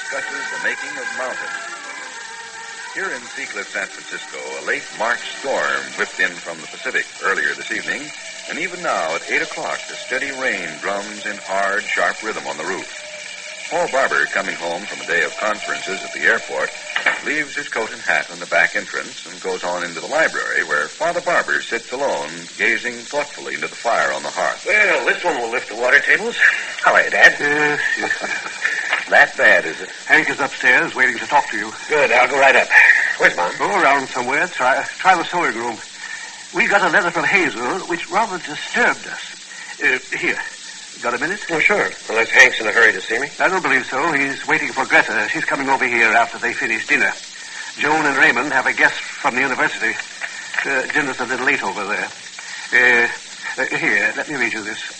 discusses the making of mountains. Here in Seacliff, San Francisco, a late March storm whipped in from the Pacific earlier this evening, and even now at 8 o'clock, the steady rain drums in hard, sharp rhythm on the roof. Paul Barber, coming home from a day of conferences at the airport, leaves his coat and hat on the back entrance and goes on into the library where Father Barber sits alone, gazing thoughtfully into the fire on the hearth. Well, this one will lift the water tables. How are you, Dad? Yes. That bad, is it? Hank is upstairs waiting to talk to you. Good, I'll go right up. Where's Mom? Go around somewhere. Try the sewing room. We got a letter from Hazel which rather disturbed us. Here. Got a minute? Oh, sure. Unless Hank's in a hurry to see me. I don't believe so. He's waiting for Greta. She's coming over here after they finish dinner. Joan and Raymond have a guest from the university. Dinner's a little late over there. Here, let me read you this.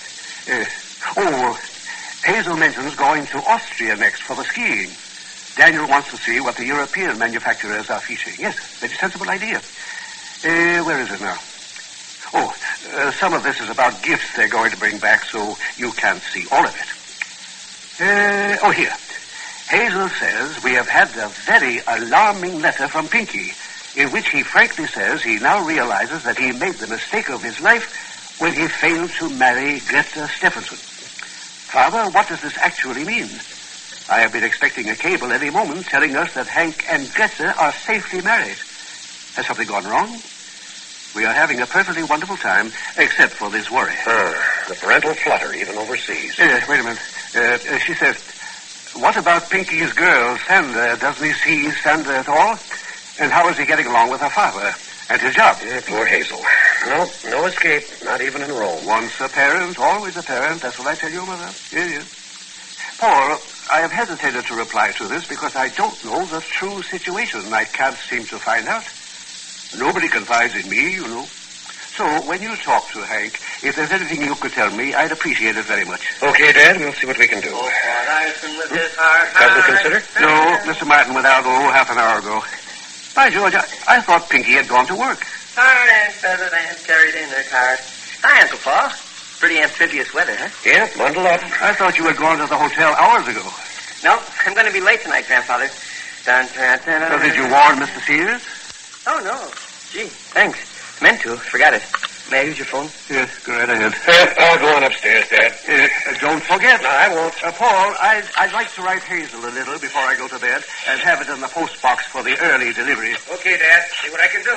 Hazel mentions going to Austria next for the skiing. Daniel wants to see what the European manufacturers are featuring. Yes, very sensible idea. Where is it now? Some of this is about gifts they're going to bring back, so you can't see all of it. Here. Hazel says we have had a very alarming letter from Pinky, in which he frankly says he now realizes that he made the mistake of his life when he failed to marry Greta Stephenson. Father, what does this actually mean? I have been expecting a cable any moment telling us that Hank and Greta are safely married. Has something gone wrong? We are having a perfectly wonderful time, except for this worry. The parental flutter, even overseas. Wait a minute. She says, what about Pinky's girl, Sandra? Doesn't he see Sandra at all? And how is he getting along with her father and his job? Poor Hazel. No escape, not even in Rome. Once a parent, always a parent. That's what I tell you, Mother. Yes. Paul, I have hesitated to reply to this because I don't know the true situation. I can't seem to find out. Nobody confides in me, you know. So, when you talk to Hank, if there's anything you could tell me, I'd appreciate it very much. Okay, Dad, we'll see what we can do. Dyson with his hard Cousin consider? No, Mr. Martin went out, half an hour ago. By George, I thought Pinky had gone to work. Hard and feathered and carried in their cart. Hi, Uncle Paul. Pretty amphibious weather, huh? Yeah, bundle up. I thought you had gone to the hotel hours ago. No, I'm going to be late tonight, Grandfather. So did you warn Mr. Sears? Oh, no. Gee, thanks. Meant to. Forgot it. May I use your phone? Yes, go right ahead. I'll go on upstairs, Dad. Don't forget. No, I won't. Paul, I'd like to write Hazel a little before I go to bed and have it in the post box for the early delivery. Okay, Dad. See what I can do.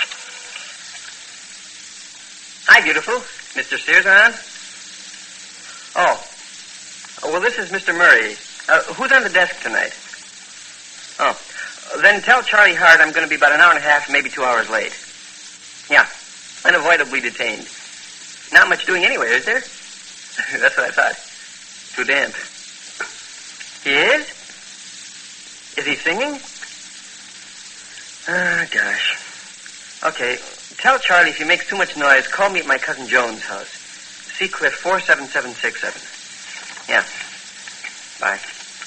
Hi, beautiful. Mr. Sears on? Oh, well, this is Mr. Murray. Who's on the desk tonight? Oh, then tell Charlie Hart I'm going to be about an hour and a half, maybe 2 hours late. Yeah, unavoidably detained. Not much doing anywhere, is there? That's what I thought. Too damp. He is? Is he singing? Ah, gosh. Okay, tell Charlie if he makes too much noise, call me at my cousin Joan's house. Seacliff 47767. Yeah. Bye.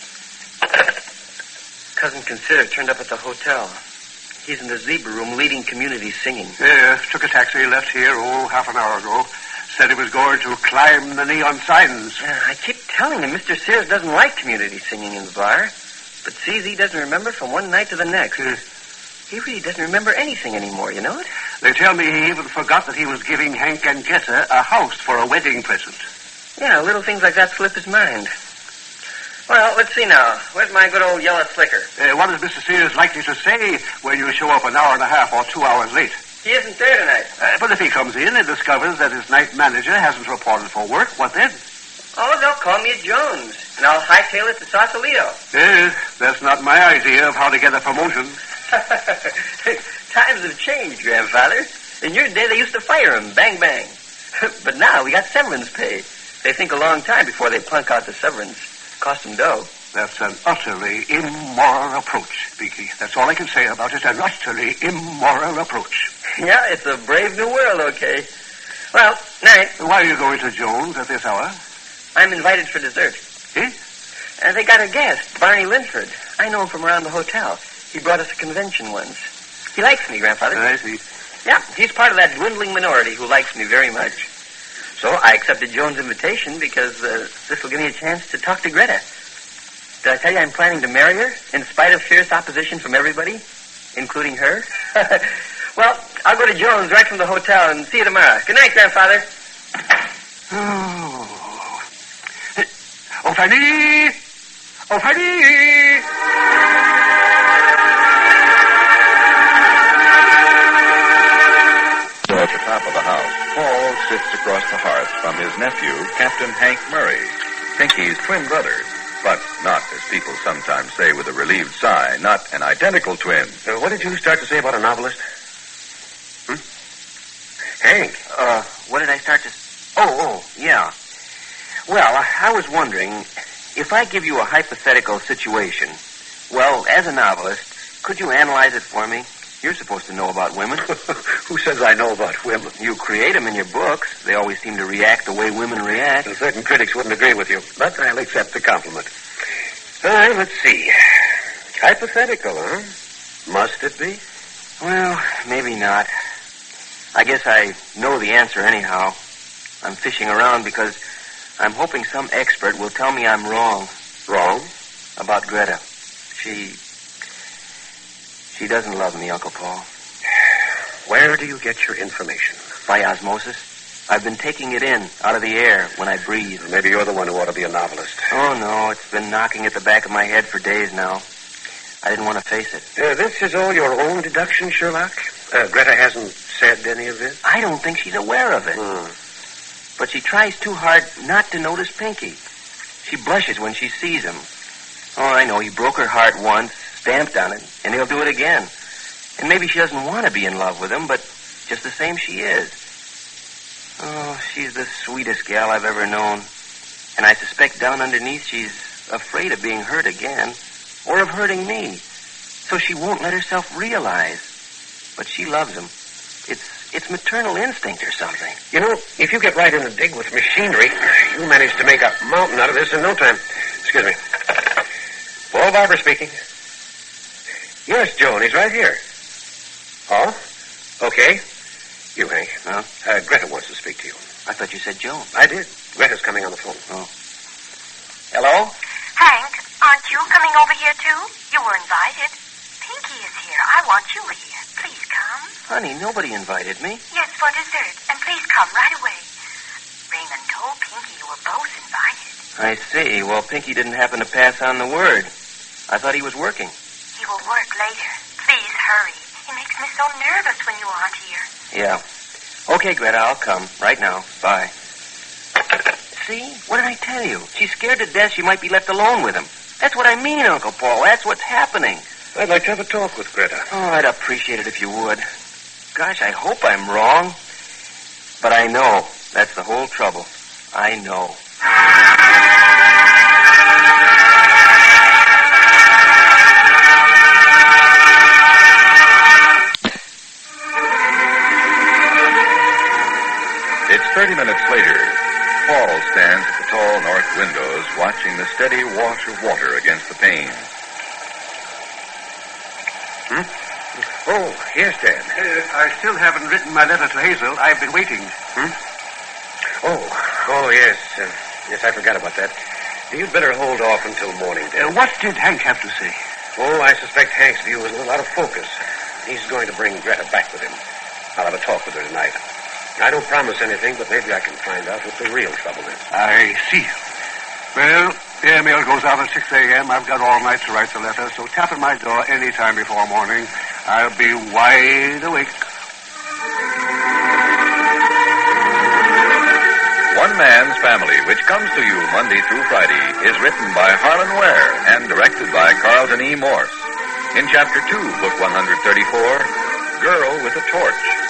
Cousin Consider turned up at the hotel. He's in the zebra room leading community singing. Yeah, took a taxi, left here, half an hour ago. Said he was going to climb the neon signs. I keep telling him Mr. Sears doesn't like community singing in the bar. But CZ doesn't remember from one night to the next. He really doesn't remember anything anymore, you know it? They tell me he even forgot that he was giving Hank and Greta a house for a wedding present. Yeah, little things like that slip his mind. Well, let's see now. Where's my good old yellow slicker? What is Mr. Sears likely to say when you show up an hour and a half or 2 hours late? He isn't there tonight. But if he comes in and discovers that his night manager hasn't reported for work, what then? Oh, they'll call me at Jones, and I'll hightail it to Sausalito. Yes, that's not my idea of how to get a promotion. Times have changed, Grandfather. In your day, they used to fire him, bang, bang. But now we got severance pay. They think a long time before they plunk out the severance. Cost them dough. That's an utterly immoral approach, Pinky. That's all I can say about it, an utterly immoral approach. Yeah, it's a brave new world, okay. Well, night. Why are you going to Jones at this hour? I'm invited for dessert. Eh? They got a guest, Barney Linford. I know him from around the hotel. He brought us a convention once. He likes me, Grandfather. I see. Yeah, he's part of that dwindling minority who likes me very much. So I accepted Joan's invitation because this will give me a chance to talk to Greta. Did I tell you I'm planning to marry her, in spite of fierce opposition from everybody, including her? Well, I'll go to Jones right from the hotel and see you tomorrow. Good night, Grandfather. Oh, Fanny! Oh, Fanny! At the top of the house, Paul sits across the hearth from his nephew, Captain Hank Murray, Pinky's twin brother, but not, as people sometimes say with a relieved sigh, not an identical twin. What did you start to say about a novelist? Hank. What did I start to... Oh, yeah. Well, I was wondering, if I give you a hypothetical situation, well, as a novelist, could you analyze it for me? You're supposed to know about women. Who says I know about women? You create them in your books. They always seem to react the way women react. And certain critics wouldn't agree with you, but I'll accept the compliment. Let's see. Hypothetical, huh? Must it be? Well, maybe not. I guess I know the answer anyhow. I'm fishing around because I'm hoping some expert will tell me I'm wrong. Wrong? About Greta. She doesn't love me, Uncle Paul. Where do you get your information? By osmosis. I've been taking it in, out of the air, when I breathe. Maybe you're the one who ought to be a novelist. Oh, no, it's been knocking at the back of my head for days now. I didn't want to face it. This is all your own deduction, Sherlock? Greta hasn't said any of this? I don't think she's aware of it. But she tries too hard not to notice Pinky. She blushes when she sees him. Oh, I know, he broke her heart once, stamped on it, and he'll do it again. And maybe she doesn't want to be in love with him, but just the same she is. Oh, she's the sweetest gal I've ever known. And I suspect down underneath she's afraid of being hurt again, or of hurting me. So she won't let herself realize. But she loves him. It's maternal instinct or something. You know, if you get right in the dig with machinery, you'll manage to make a mountain out of this in no time. Excuse me. Paul Barber speaking. Yes, Joan, he's right here. Oh? Okay. You, Hank. Huh? Greta wants to speak to you. I thought you said Joan. I did. Greta's coming on the phone. Oh. Hello? Hank, aren't you coming over here, too? You were invited. Pinky is here. I want you here. Please come. Honey, nobody invited me. Yes, for dessert. And please come right away. Raymond told Pinky you were both invited. I see. Well, Pinky didn't happen to pass on the word. I thought he was working. He will work later. Please hurry. He makes me so nervous when you aren't here. Yeah. Okay, Greta, I'll come. Right now. Bye. See? What did I tell you? She's scared to death she might be left alone with him. That's what I mean, Uncle Paul. That's what's happening. I'd like to have a talk with Greta. Oh, I'd appreciate it if you would. Gosh, I hope I'm wrong. But I know. That's the whole trouble. I know. It's 30 minutes later. Paul stands at the tall north windows watching the steady wash of water against the panes. Oh, yes, Dad. I still haven't written my letter to Hazel. I've been waiting. Oh, yes. Yes, I forgot about that. You'd better hold off until morning, Dad. What did Hank have to say? Oh, I suspect Hank's view is a little out of focus. He's going to bring Greta back with him. I'll have a talk with her tonight. I don't promise anything, but maybe I can find out what the real trouble is. I see. Well, the mail goes out at 6 a.m. I've got all night to write the letter, so tap at my door any time before morning. I'll be wide awake. One Man's Family, which comes to you Monday through Friday, is written by Harlan Ware and directed by Carlton E. Morse. In Chapter 2, Book 134, Girl with a Torch.